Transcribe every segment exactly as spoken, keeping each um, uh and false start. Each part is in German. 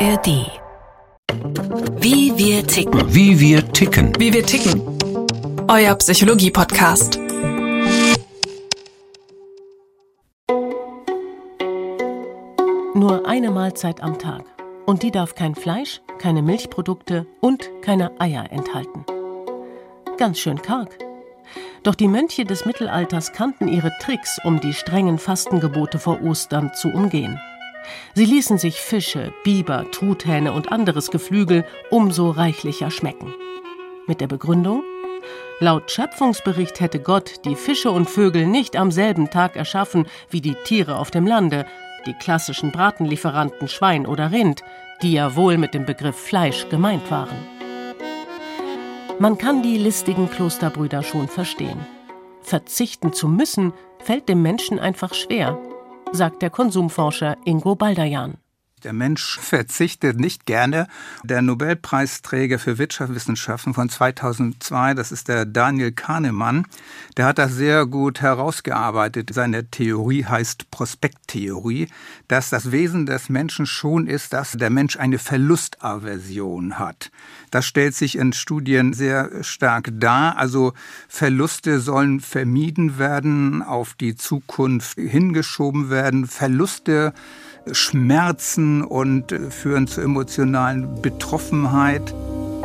R D. Wie wir ticken. Wie wir ticken. Wie wir ticken. Euer Psychologie-Podcast. Nur eine Mahlzeit am Tag. Und die darf kein Fleisch, keine Milchprodukte und keine Eier enthalten. Ganz schön karg. Doch die Mönche des Mittelalters kannten ihre Tricks, um die strengen Fastengebote vor Ostern zu umgehen. Sie ließen sich Fische, Biber, Truthähne und anderes Geflügel umso reichlicher schmecken. Mit der Begründung: Laut Schöpfungsbericht hätte Gott die Fische und Vögel nicht am selben Tag erschaffen wie die Tiere auf dem Lande, die klassischen Bratenlieferanten Schwein oder Rind, die ja wohl mit dem Begriff Fleisch gemeint waren. Man kann die listigen Klosterbrüder schon verstehen. Verzichten zu müssen, fällt dem Menschen einfach schwer, sagt der Konsumforscher Ingo Baldayan. Der Mensch verzichtet nicht gerne. Der Nobelpreisträger für Wirtschaftswissenschaften von zweitausendzwei, das ist der Daniel Kahnemann, der hat das sehr gut herausgearbeitet. Seine Theorie heißt Prospekttheorie, dass das Wesen des Menschen schon ist, dass der Mensch eine Verlustaversion hat. Das stellt sich in Studien sehr stark dar. Also Verluste sollen vermieden werden, auf die Zukunft hingeschoben werden. Verluste schmerzen und führen zu emotionalen Betroffenheit.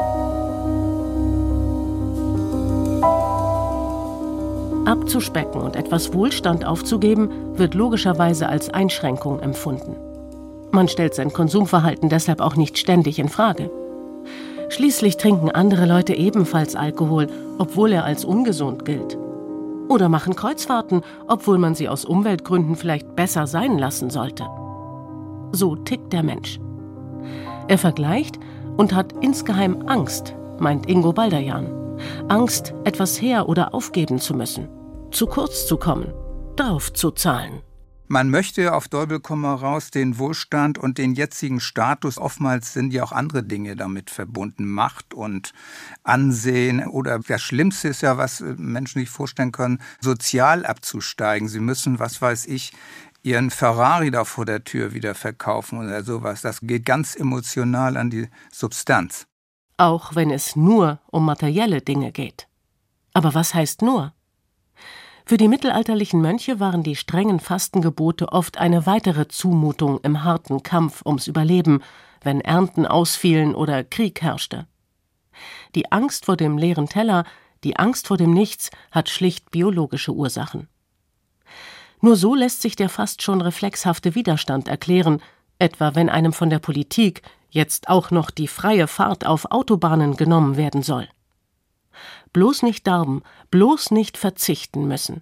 Abzuspecken und etwas Wohlstand aufzugeben, wird logischerweise als Einschränkung empfunden. Man stellt sein Konsumverhalten deshalb auch nicht ständig in Frage. Schließlich trinken andere Leute ebenfalls Alkohol, obwohl er als ungesund gilt. Oder machen Kreuzfahrten, obwohl man sie aus Umweltgründen vielleicht besser sein lassen sollte. So tickt der Mensch. Er vergleicht und hat insgeheim Angst, meint Ingo Baldayan. Angst, etwas her- oder aufgeben zu müssen, zu kurz zu kommen, drauf zu zahlen. Man möchte auf Teufel komm raus den Wohlstand und den jetzigen Status. Oftmals sind ja auch andere Dinge damit verbunden. Macht und Ansehen. Oder das Schlimmste ist ja, was Menschen sich vorstellen können, sozial abzusteigen. Sie müssen, was weiß ich, ihren Ferrari da vor der Tür wieder verkaufen oder sowas. Das geht ganz emotional an die Substanz. Auch wenn es nur um materielle Dinge geht. Aber was heißt nur? Für die mittelalterlichen Mönche waren die strengen Fastengebote oft eine weitere Zumutung im harten Kampf ums Überleben, wenn Ernten ausfielen oder Krieg herrschte. Die Angst vor dem leeren Teller, die Angst vor dem Nichts hat schlicht biologische Ursachen. Nur so lässt sich der fast schon reflexhafte Widerstand erklären, etwa wenn einem von der Politik jetzt auch noch die freie Fahrt auf Autobahnen genommen werden soll. Bloß nicht darben, bloß nicht verzichten müssen.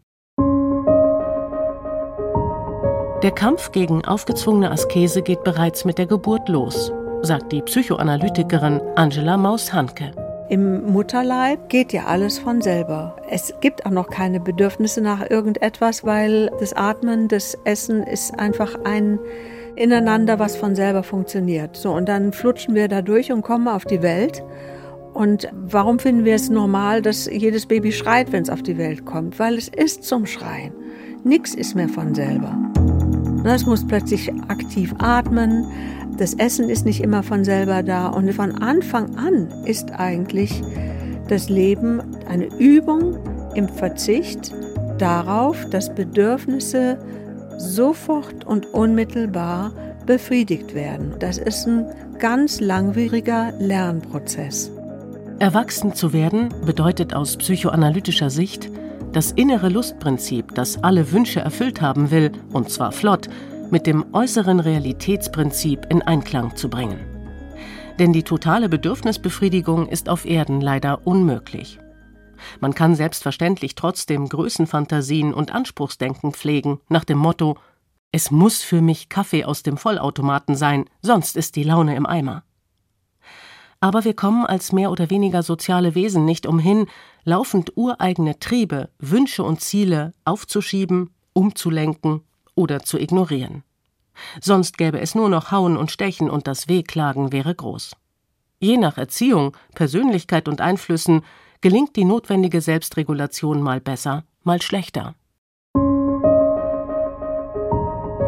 Der Kampf gegen aufgezwungene Askese geht bereits mit der Geburt los, sagt die Psychoanalytikerin Angela Maus-Hanke. Im Mutterleib geht ja alles von selber. Es gibt auch noch keine Bedürfnisse nach irgendetwas, weil das Atmen, das Essen ist einfach ein Ineinander, was von selber funktioniert. So, und dann flutschen wir da durch und kommen auf die Welt. Und warum finden wir es normal, dass jedes Baby schreit, wenn es auf die Welt kommt? Weil es ist zum Schreien. Nichts ist mehr von selber. Es muss plötzlich aktiv atmen. Das Essen ist nicht immer von selber da. Und von Anfang an ist eigentlich das Leben eine Übung im Verzicht darauf, dass Bedürfnisse sofort und unmittelbar befriedigt werden. Das ist ein ganz langwieriger Lernprozess. Erwachsen zu werden bedeutet aus psychoanalytischer Sicht, das innere Lustprinzip, das alle Wünsche erfüllt haben will, und zwar flott, mit dem äußeren Realitätsprinzip in Einklang zu bringen. Denn die totale Bedürfnisbefriedigung ist auf Erden leider unmöglich. Man kann selbstverständlich trotzdem Größenfantasien und Anspruchsdenken pflegen, nach dem Motto: Es muss für mich Kaffee aus dem Vollautomaten sein, sonst ist die Laune im Eimer. Aber wir kommen als mehr oder weniger soziale Wesen nicht umhin, laufend ureigene Triebe, Wünsche und Ziele aufzuschieben, umzulenken oder zu ignorieren. Sonst gäbe es nur noch Hauen und Stechen und das Wehklagen wäre groß. Je nach Erziehung, Persönlichkeit und Einflüssen gelingt die notwendige Selbstregulation mal besser, mal schlechter.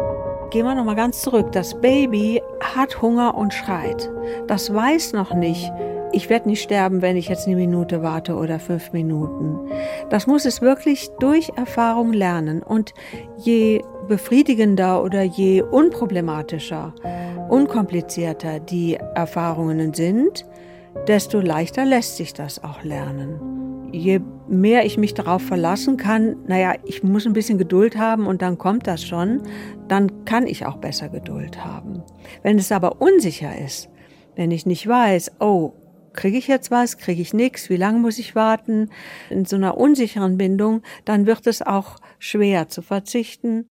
Gehen wir noch mal ganz zurück. Das Baby hat Hunger und schreit. Das weiß noch nicht, ich werde nicht sterben, wenn ich jetzt eine Minute warte oder fünf Minuten. Das muss es wirklich durch Erfahrung lernen. Und je befriedigender oder je unproblematischer, unkomplizierter die Erfahrungen sind, desto leichter lässt sich das auch lernen. Je mehr ich mich darauf verlassen kann, naja, ich muss ein bisschen Geduld haben und dann kommt das schon, dann kann ich auch besser Geduld haben. Wenn es aber unsicher ist, wenn ich nicht weiß, oh, kriege ich jetzt was, kriege ich nichts, wie lange muss ich warten, in so einer unsicheren Bindung, dann wird es auch schwer zu verzichten.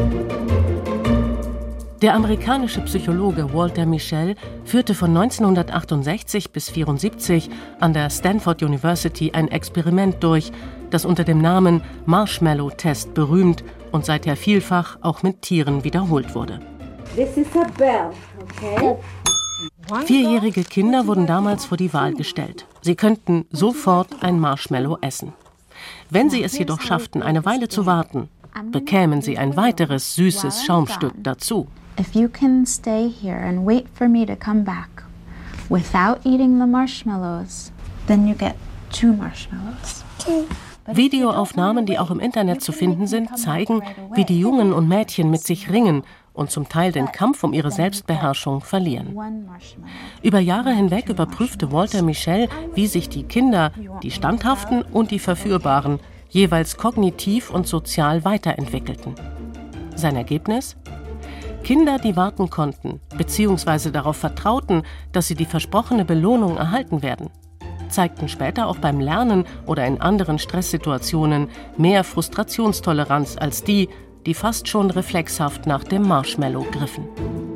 Der amerikanische Psychologe Walter Mischel führte von neunzehnhundertachtundsechzig bis vierundsiebzig an der Stanford University ein Experiment durch, das unter dem Namen Marshmallow-Test berühmt und seither vielfach auch mit Tieren wiederholt wurde. This is a bell, okay? Vierjährige Kinder wurden damals vor die Wahl gestellt. Sie könnten sofort ein Marshmallow essen. Wenn sie es jedoch schafften, eine Weile zu warten, bekämen sie ein weiteres süßes Schaumstück dazu. If you can stay here and wait for me to come back without eating the marshmallows, then you get two marshmallows. Videoaufnahmen, die auch im Internet zu finden sind, zeigen, wie die Jungen und Mädchen mit sich ringen und zum Teil den Kampf um ihre Selbstbeherrschung verlieren. Über Jahre hinweg überprüfte Walter Mischel, wie sich die Kinder, die Standhaften und die Verführbaren, jeweils kognitiv und sozial weiterentwickelten. Sein Ergebnis? Kinder, die warten konnten, beziehungsweise darauf vertrauten, dass sie die versprochene Belohnung erhalten werden, zeigten später auch beim Lernen oder in anderen Stresssituationen mehr Frustrationstoleranz als die, die fast schon reflexhaft nach dem Marshmallow griffen.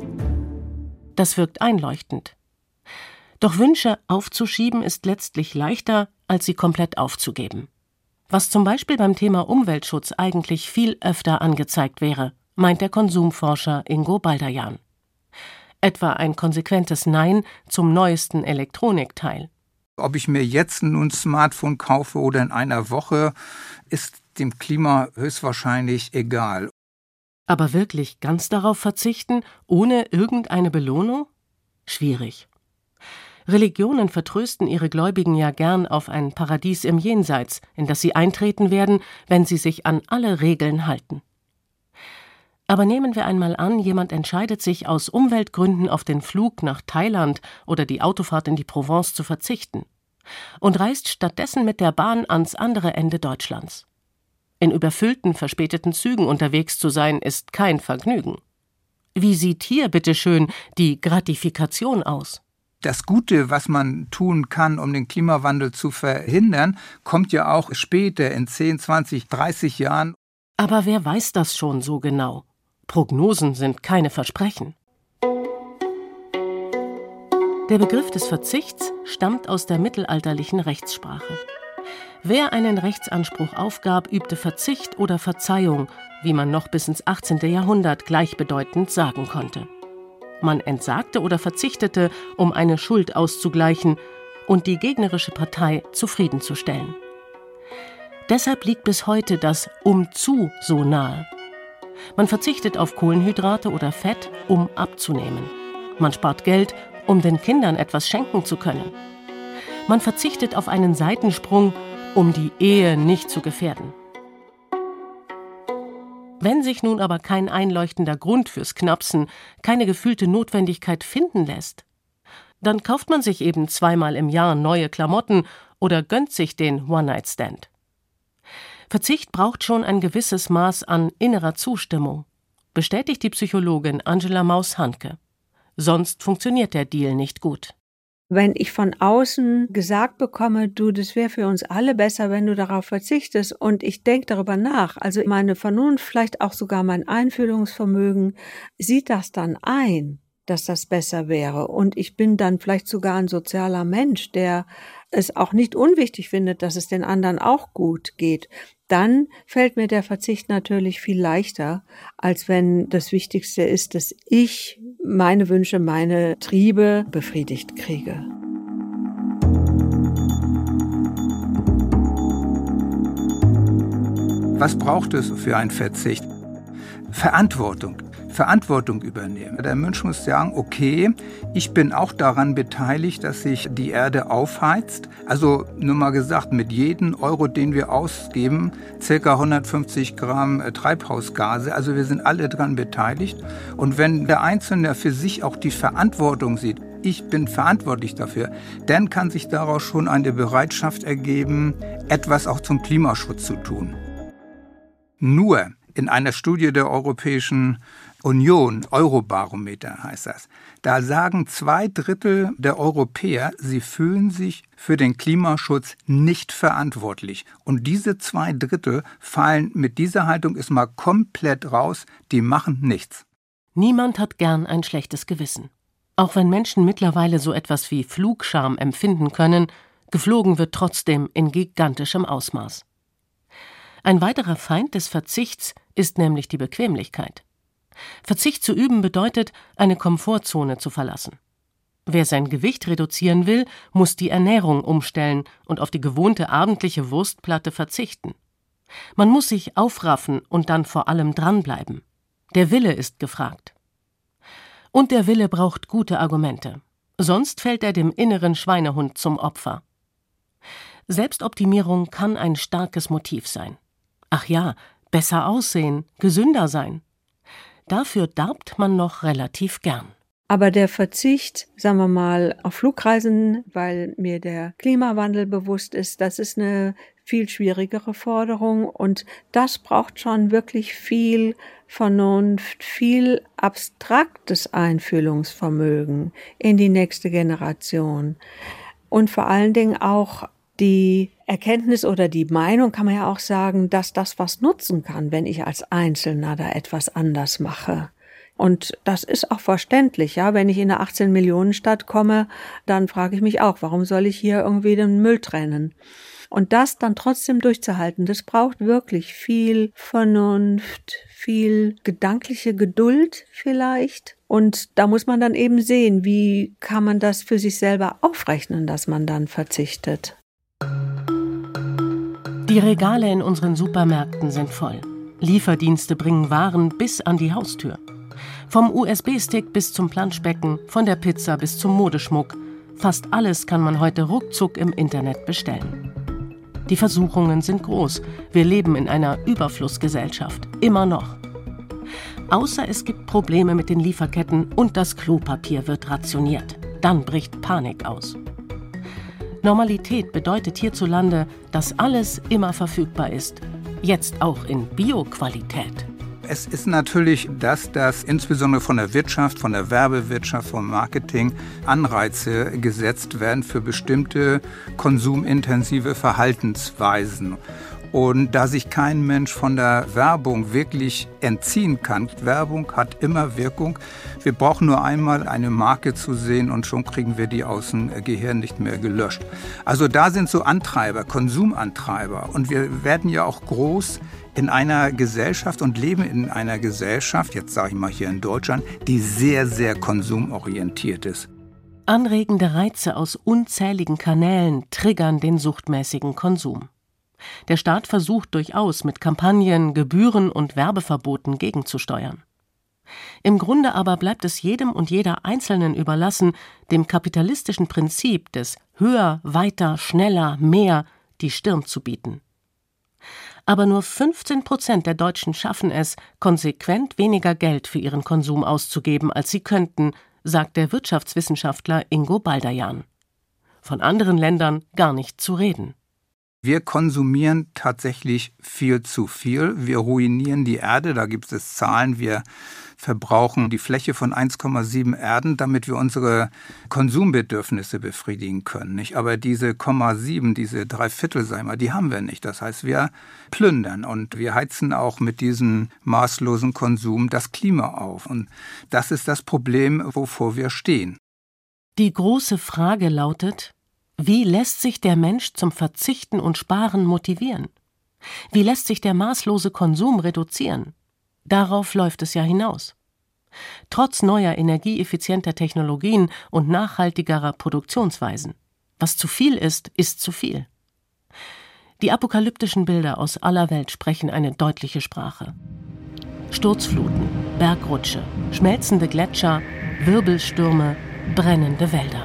Das wirkt einleuchtend. Doch Wünsche aufzuschieben ist letztlich leichter, als sie komplett aufzugeben. Was zum Beispiel beim Thema Umweltschutz eigentlich viel öfter angezeigt wäre, meint der Konsumforscher Ingo Balderjan. Etwa ein konsequentes Nein zum neuesten Elektronikteil. Ob ich mir jetzt nun ein Smartphone kaufe oder in einer Woche, ist dem Klima höchstwahrscheinlich egal. Aber wirklich ganz darauf verzichten, ohne irgendeine Belohnung? Schwierig. Religionen vertrösten ihre Gläubigen ja gern auf ein Paradies im Jenseits, in das sie eintreten werden, wenn sie sich an alle Regeln halten. Aber nehmen wir einmal an, jemand entscheidet sich aus Umweltgründen auf den Flug nach Thailand oder die Autofahrt in die Provence zu verzichten und reist stattdessen mit der Bahn ans andere Ende Deutschlands. In überfüllten, verspäteten Zügen unterwegs zu sein, ist kein Vergnügen. Wie sieht hier bitteschön die Gratifikation aus? Das Gute, was man tun kann, um den Klimawandel zu verhindern, kommt ja auch später, in zehn, zwanzig, dreißig Jahren. Aber wer weiß das schon so genau? Prognosen sind keine Versprechen. Der Begriff des Verzichts stammt aus der mittelalterlichen Rechtssprache. Wer einen Rechtsanspruch aufgab, übte Verzicht oder Verzeihung, wie man noch bis ins achtzehnte Jahrhundert gleichbedeutend sagen konnte. Man entsagte oder verzichtete, um eine Schuld auszugleichen und die gegnerische Partei zufriedenzustellen. Deshalb liegt bis heute das Umzu so nahe. Man verzichtet auf Kohlenhydrate oder Fett, um abzunehmen. Man spart Geld, um den Kindern etwas schenken zu können. Man verzichtet auf einen Seitensprung, um die Ehe nicht zu gefährden. Wenn sich nun aber kein einleuchtender Grund fürs Knapsen, keine gefühlte Notwendigkeit finden lässt, dann kauft man sich eben zweimal im Jahr neue Klamotten oder gönnt sich den One-Night-Stand. Verzicht braucht schon ein gewisses Maß an innerer Zustimmung, bestätigt die Psychologin Angela Maus-Hanke. Sonst funktioniert der Deal nicht gut. Wenn ich von außen gesagt bekomme, du, das wäre für uns alle besser, wenn du darauf verzichtest und ich denke darüber nach, also meine Vernunft, vielleicht auch sogar mein Einfühlungsvermögen, sieht das dann ein, dass das besser wäre und ich bin dann vielleicht sogar ein sozialer Mensch, der es auch nicht unwichtig findet, dass es den anderen auch gut geht, dann fällt mir der Verzicht natürlich viel leichter, als wenn das Wichtigste ist, dass ich meine Wünsche, meine Triebe befriedigt kriege. Was braucht es für einen Verzicht? Verantwortung. Verantwortung übernehmen. Der Mensch muss sagen, okay, ich bin auch daran beteiligt, dass sich die Erde aufheizt. Also nur mal gesagt, mit jedem Euro, den wir ausgeben, ca. hundertfünfzig Gramm Treibhausgase. Also wir sind alle daran beteiligt. Und wenn der Einzelne für sich auch die Verantwortung sieht, ich bin verantwortlich dafür, dann kann sich daraus schon eine Bereitschaft ergeben, etwas auch zum Klimaschutz zu tun. Nur in einer Studie der Europäischen Union, Eurobarometer heißt das, da sagen zwei Drittel der Europäer, sie fühlen sich für den Klimaschutz nicht verantwortlich. Und diese zwei Drittel fallen mit dieser Haltung ist mal komplett raus, die machen nichts. Niemand hat gern ein schlechtes Gewissen. Auch wenn Menschen mittlerweile so etwas wie Flugscham empfinden können, geflogen wird trotzdem in gigantischem Ausmaß. Ein weiterer Feind des Verzichts ist nämlich die Bequemlichkeit. Verzicht zu üben bedeutet, eine Komfortzone zu verlassen. Wer sein Gewicht reduzieren will, muss die Ernährung umstellen und auf die gewohnte abendliche Wurstplatte verzichten. Man muss sich aufraffen und dann vor allem dranbleiben. Der Wille ist gefragt. Und der Wille braucht gute Argumente. Sonst fällt er dem inneren Schweinehund zum Opfer. Selbstoptimierung kann ein starkes Motiv sein. Ach ja, besser aussehen, gesünder sein. Dafür darbt man noch relativ gern. Aber der Verzicht, sagen wir mal, auf Flugreisen, weil mir der Klimawandel bewusst ist, das ist eine viel schwierigere Forderung und das braucht schon wirklich viel Vernunft, viel abstraktes Einfühlungsvermögen in die nächste Generation und vor allen Dingen auch die Erkenntnis oder die Meinung, kann man ja auch sagen, dass das was nutzen kann, wenn ich als Einzelner da etwas anders mache. Und das ist auch verständlich, ja. Wenn ich in eine achtzehn-Millionen-Stadt komme, dann frage ich mich auch, warum soll ich hier irgendwie den Müll trennen? Und das dann trotzdem durchzuhalten, das braucht wirklich viel Vernunft, viel gedankliche Geduld vielleicht. Und da muss man dann eben sehen, wie kann man das für sich selber aufrechnen, dass man dann verzichtet. Die Regale in unseren Supermärkten sind voll. Lieferdienste bringen Waren bis an die Haustür. Vom U S B-Stick bis zum Planschbecken, von der Pizza bis zum Modeschmuck. Fast alles kann man heute ruckzuck im Internet bestellen. Die Versuchungen sind groß. Wir leben in einer Überflussgesellschaft. Immer noch. Außer es gibt Probleme mit den Lieferketten und das Klopapier wird rationiert. Dann bricht Panik aus. Normalität bedeutet hierzulande, dass alles immer verfügbar ist. Jetzt auch in Bio-Qualität. Es ist natürlich das, dass insbesondere von der Wirtschaft, von der Werbewirtschaft, vom Marketing Anreize gesetzt werden für bestimmte konsumintensive Verhaltensweisen. Und da sich kein Mensch von der Werbung wirklich entziehen kann, Werbung hat immer Wirkung. Wir brauchen nur einmal eine Marke zu sehen und schon kriegen wir die aus dem Gehirn nicht mehr gelöscht. Also da sind so Antreiber, Konsumantreiber. Und wir werden ja auch groß in einer Gesellschaft und leben in einer Gesellschaft, jetzt sage ich mal hier in Deutschland, die sehr, sehr konsumorientiert ist. Anregende Reize aus unzähligen Kanälen triggern den suchtmäßigen Konsum. Der Staat versucht durchaus mit Kampagnen, Gebühren und Werbeverboten gegenzusteuern. Im Grunde aber bleibt es jedem und jeder Einzelnen überlassen, dem kapitalistischen Prinzip des höher, weiter, schneller, mehr die Stirn zu bieten. Aber nur fünfzehn Prozent der Deutschen schaffen es, konsequent weniger Geld für ihren Konsum auszugeben, als sie könnten, sagt der Wirtschaftswissenschaftler Ingo Baldayan. Von anderen Ländern gar nicht zu reden. Wir konsumieren tatsächlich viel zu viel. Wir ruinieren die Erde, da gibt es Zahlen. Wir verbrauchen die Fläche von eins Komma sieben Erden, damit wir unsere Konsumbedürfnisse befriedigen können. Nicht? Aber diese Komma sieben, diese Dreiviertel, sagen wir, die haben wir nicht. Das heißt, wir plündern und wir heizen auch mit diesem maßlosen Konsum das Klima auf. Und das ist das Problem, wovor wir stehen. Die große Frage lautet: Wie lässt sich der Mensch zum Verzichten und Sparen motivieren? Wie lässt sich der maßlose Konsum reduzieren? Darauf läuft es ja hinaus. Trotz neuer energieeffizienter Technologien und nachhaltigerer Produktionsweisen. Was zu viel ist, ist zu viel. Die apokalyptischen Bilder aus aller Welt sprechen eine deutliche Sprache. Sturzfluten, Bergrutsche, schmelzende Gletscher, Wirbelstürme, brennende Wälder.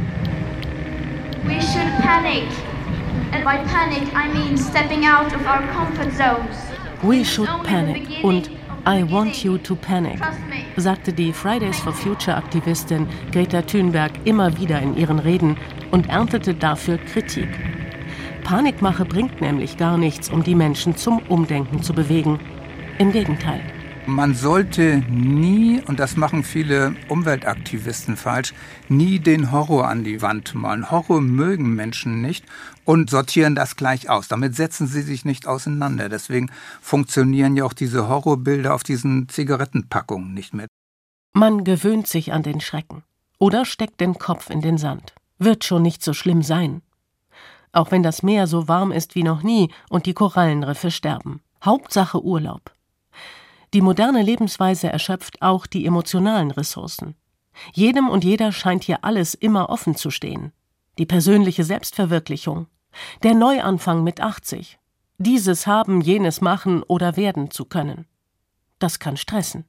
We should panic. And by panic I mean stepping out of our comfort zones. We should panic und I want you to panic, sagte die Fridays for Future Aktivistin Greta Thunberg immer wieder in ihren Reden und erntete dafür Kritik. Panikmache bringt nämlich gar nichts, um die Menschen zum Umdenken zu bewegen. Im Gegenteil. Man sollte nie, und das machen viele Umweltaktivisten falsch, nie den Horror an die Wand malen. Horror mögen Menschen nicht und sortieren das gleich aus. Damit setzen sie sich nicht auseinander. Deswegen funktionieren ja auch diese Horrorbilder auf diesen Zigarettenpackungen nicht mehr. Man gewöhnt sich an den Schrecken oder steckt den Kopf in den Sand. Wird schon nicht so schlimm sein. Auch wenn das Meer so warm ist wie noch nie und die Korallenriffe sterben. Hauptsache Urlaub. Die moderne Lebensweise erschöpft auch die emotionalen Ressourcen. Jedem und jeder scheint hier alles immer offen zu stehen. Die persönliche Selbstverwirklichung, der Neuanfang mit achtzig, dieses haben, jenes machen oder werden zu können. Das kann stressen.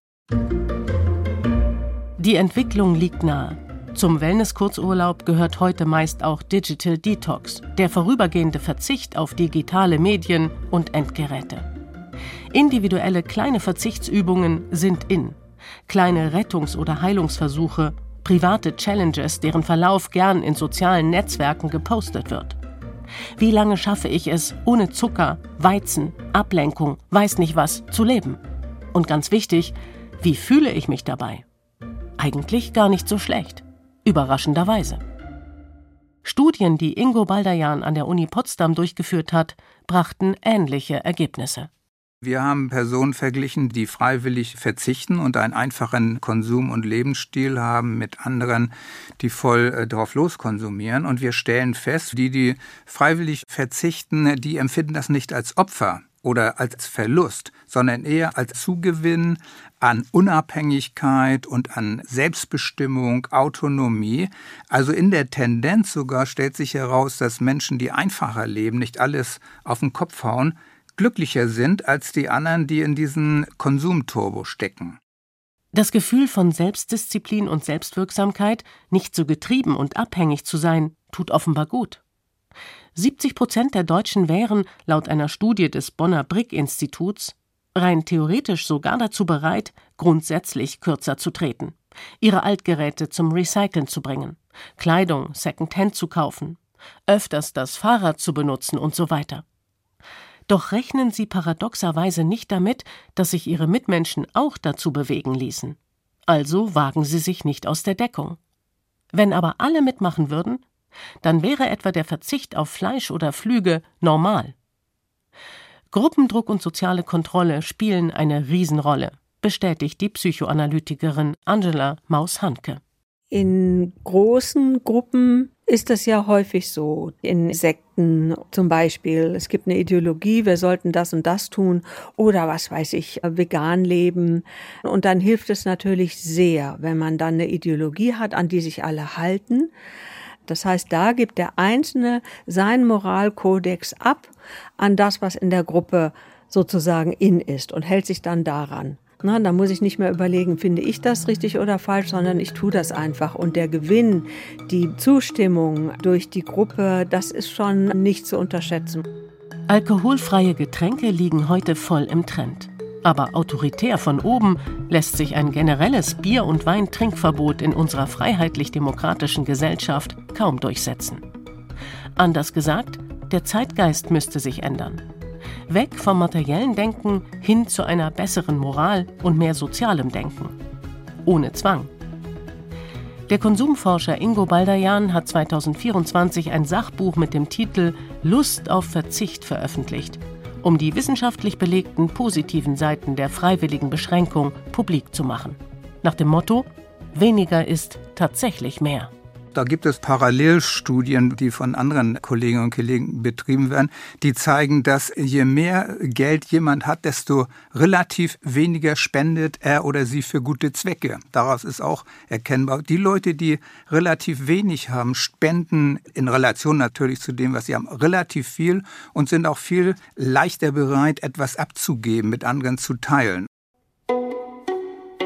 Die Entwicklung liegt nahe. Zum Wellness-Kurzurlaub gehört heute meist auch Digital Detox, der vorübergehende Verzicht auf digitale Medien und Endgeräte. Individuelle kleine Verzichtsübungen sind in. Kleine Rettungs- oder Heilungsversuche, private Challenges, deren Verlauf gern in sozialen Netzwerken gepostet wird. Wie lange schaffe ich es, ohne Zucker, Weizen, Ablenkung, weiß nicht was, zu leben? Und ganz wichtig, wie fühle ich mich dabei? Eigentlich gar nicht so schlecht. Überraschenderweise. Studien, die Ingo Baldayan an der Uni Potsdam durchgeführt hat, brachten ähnliche Ergebnisse. Wir haben Personen verglichen, die freiwillig verzichten und einen einfachen Konsum- und Lebensstil haben mit anderen, die voll äh, drauf loskonsumieren. Und wir stellen fest, die, die freiwillig verzichten, die empfinden das nicht als Opfer oder als Verlust, sondern eher als Zugewinn an Unabhängigkeit und an Selbstbestimmung, Autonomie. Also in der Tendenz sogar stellt sich heraus, dass Menschen, die einfacher leben, nicht alles auf den Kopf hauen, glücklicher sind als die anderen, die in diesen Konsumturbo stecken. Das Gefühl von Selbstdisziplin und Selbstwirksamkeit, nicht so getrieben und abhängig zu sein, tut offenbar gut. siebzig Prozent der Deutschen wären, laut einer Studie des Bonner Brick-Instituts, rein theoretisch sogar dazu bereit, grundsätzlich kürzer zu treten, ihre Altgeräte zum Recyceln zu bringen, Kleidung Secondhand zu kaufen, öfters das Fahrrad zu benutzen und so weiter. Doch rechnen sie paradoxerweise nicht damit, dass sich ihre Mitmenschen auch dazu bewegen ließen. Also wagen sie sich nicht aus der Deckung. Wenn aber alle mitmachen würden, dann wäre etwa der Verzicht auf Fleisch oder Flüge normal. Gruppendruck und soziale Kontrolle spielen eine Riesenrolle, bestätigt die Psychoanalytikerin Angela Maus-Handke. In großen Gruppen ist das ja häufig so. In Sekten zum Beispiel. Es gibt eine Ideologie, wir sollten das und das tun oder was weiß ich, vegan leben. Und dann hilft es natürlich sehr, wenn man dann eine Ideologie hat, an die sich alle halten. Das heißt, da gibt der Einzelne seinen Moralkodex ab an das, was in der Gruppe sozusagen in ist und hält sich dann daran. Na, da muss ich nicht mehr überlegen, finde ich das richtig oder falsch, sondern ich tue das einfach. Und der Gewinn, die Zustimmung durch die Gruppe, das ist schon nicht zu unterschätzen. Alkoholfreie Getränke liegen heute voll im Trend. Aber autoritär von oben lässt sich ein generelles Bier- und Weintrinkverbot in unserer freiheitlich-demokratischen Gesellschaft kaum durchsetzen. Anders gesagt, der Zeitgeist müsste sich ändern. Weg vom materiellen Denken hin zu einer besseren Moral und mehr sozialem Denken. Ohne Zwang. Der Konsumforscher Ingo Baldayan hat zweitausendvierundzwanzig ein Sachbuch mit dem Titel »Lust auf Verzicht« veröffentlicht, um die wissenschaftlich belegten positiven Seiten der freiwilligen Beschränkung publik zu machen. Nach dem Motto: Weniger ist tatsächlich mehr. Da gibt es Parallelstudien, die von anderen Kolleginnen und Kollegen betrieben werden, die zeigen, dass je mehr Geld jemand hat, desto relativ weniger spendet er oder sie für gute Zwecke. Daraus ist auch erkennbar, die Leute, die relativ wenig haben, spenden in Relation natürlich zu dem, was sie haben, relativ viel und sind auch viel leichter bereit, etwas abzugeben, mit anderen zu teilen.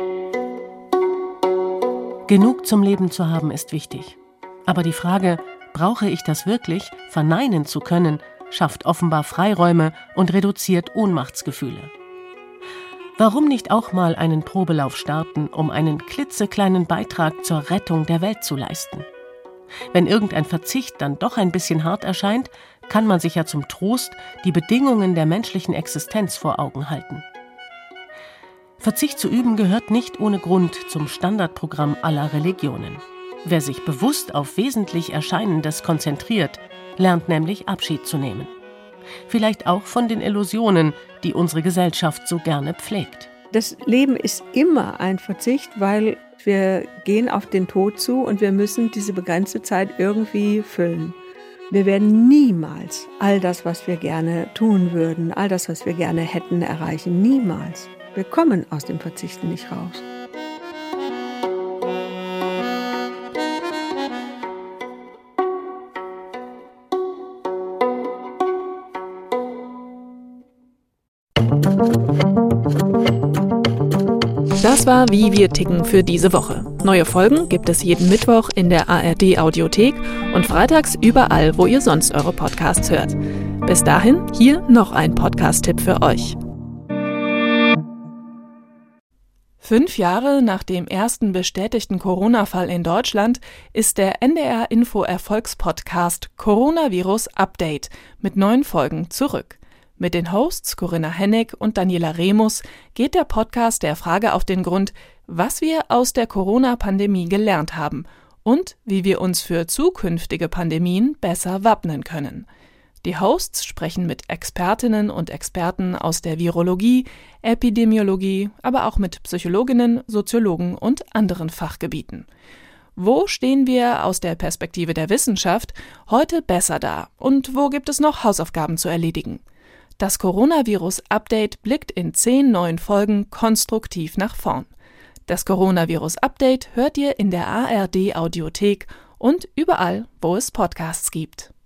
Genug zum Leben zu haben ist wichtig. Aber die Frage, brauche ich das wirklich, verneinen zu können, schafft offenbar Freiräume und reduziert Ohnmachtsgefühle. Warum nicht auch mal einen Probelauf starten, um einen klitzekleinen Beitrag zur Rettung der Welt zu leisten? Wenn irgendein Verzicht dann doch ein bisschen hart erscheint, kann man sich ja zum Trost die Bedingungen der menschlichen Existenz vor Augen halten. Verzicht zu üben gehört nicht ohne Grund zum Standardprogramm aller Religionen. Wer sich bewusst auf wesentlich Erscheinendes konzentriert, lernt nämlich Abschied zu nehmen. Vielleicht auch von den Illusionen, die unsere Gesellschaft so gerne pflegt. Das Leben ist immer ein Verzicht, weil wir gehen auf den Tod zu und wir müssen diese begrenzte Zeit irgendwie füllen. Wir werden niemals all das, was wir gerne tun würden, all das, was wir gerne hätten, erreichen. Niemals. Wir kommen aus dem Verzichten nicht raus. Das war Wie wir ticken für diese Woche. Neue Folgen gibt es jeden Mittwoch in der A R D-Audiothek und freitags überall, wo ihr sonst eure Podcasts hört. Bis dahin, hier noch ein Podcast-Tipp für euch. Fünf Jahre nach dem ersten bestätigten Corona-Fall in Deutschland ist der N D R-Info-Erfolgspodcast Coronavirus Update mit neun Folgen zurück. Mit den Hosts Corinna Hennig und Daniela Remus geht der Podcast der Frage auf den Grund, was wir aus der Corona-Pandemie gelernt haben und wie wir uns für zukünftige Pandemien besser wappnen können. Die Hosts sprechen mit Expertinnen und Experten aus der Virologie, Epidemiologie, aber auch mit Psychologinnen, Soziologen und anderen Fachgebieten. Wo stehen wir aus der Perspektive der Wissenschaft heute besser da und wo gibt es noch Hausaufgaben zu erledigen? Das Coronavirus-Update blickt in zehn neuen Folgen konstruktiv nach vorn. Das Coronavirus-Update hört ihr in der A R D-Audiothek und überall, wo es Podcasts gibt.